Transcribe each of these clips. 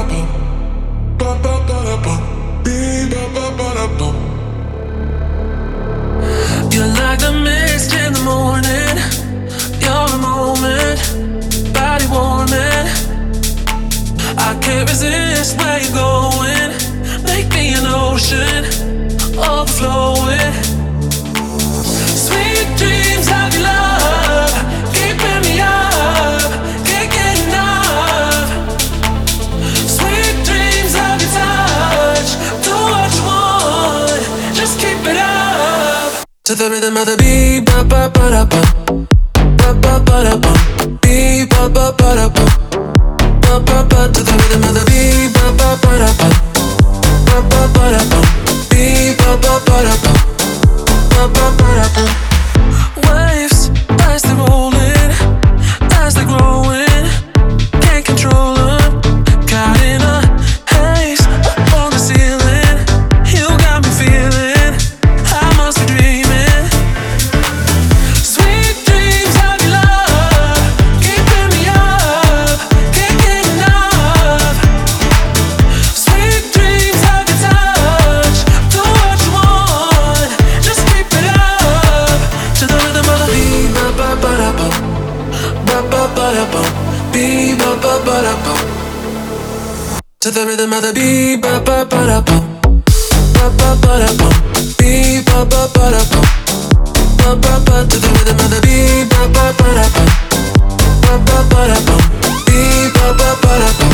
You're like the mist in the morning. You're a moment, body warming. I can't resist where you're going. Make me an ocean, overflowing. Sweet dreams of your love, keeping me up, can't get enough. Sweet dreams of your touch, do what you want, just keep it up. To the rhythm of the beat, ba ba ba da ba, ba ba ba da ba, beat ba ba ba da ba, ba ba ba. To the rhythm of the beat, ba ba ba da ba, ba ba ba da ba, beat ba ba ba da ba, ba ba ba da ba. Waves as they're rolling, as they're growing, can't control them. Caught in a haze up on the ceiling, you got me feeling I must be dreaming. Sweet dreams of your love, keeping me up, can't get enough. Sweet dreams of your touch, do what you want, just keep it up. To the rhythm of the beat, ba ba ba da ba, ba ba ba da ba, beat ba ba ba da ba. To the rhythm of the beat, ba ba ba da ba, ba ba ba da ba, beat ba ba ba da ba, ba ba ba. To the rhythm of the beat, ba ba ba da ba, ba ba ba da ba, beat ba ba ba da ba.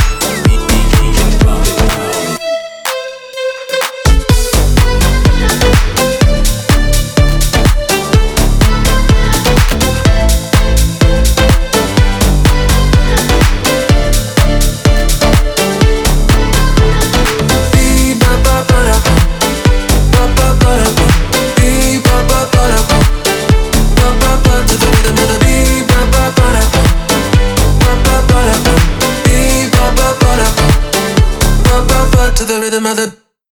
To the rhythm of the